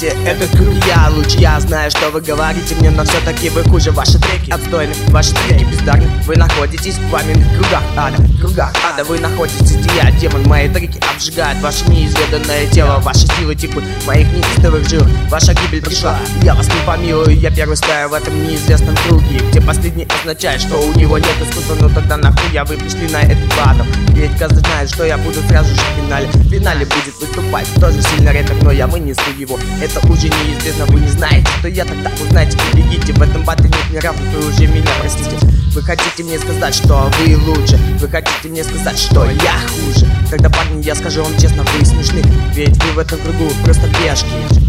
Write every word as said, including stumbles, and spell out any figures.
знаете, этот круг я лучше. Я знаю, что вы говорите мне, но все-таки вы хуже. Ваши треки отстойны, ваши треки бездарны. Вы находитесь в пламенных кругах ада, кругах ада. Вы находитесь, где я демон. Мои треки обжигают ваше неизведанное тело. Ваши силы текут в моих неистовых жилах. Ваша гибель пришла, я вас не помилую. Я первый стою в этом неизвестном круге, где последний означает, что у него нет искусства. Но тогда нахуя вы пришли на этот батл? Ведь каждый знает, что я буду сразу же в финале. В финале будет выступать тоже сильно рэпер, но я вынесу его. Это уже неизвестно, вы не знаете, что я тогда узнаете. Бегите, в этом батле нет ни равных, вы уже меня простите. Вы хотите мне сказать, что вы лучше? Вы хотите мне сказать, что я хуже? Тогда, парни, я скажу вам честно, вы смешны. Ведь вы в этом кругу просто пешки.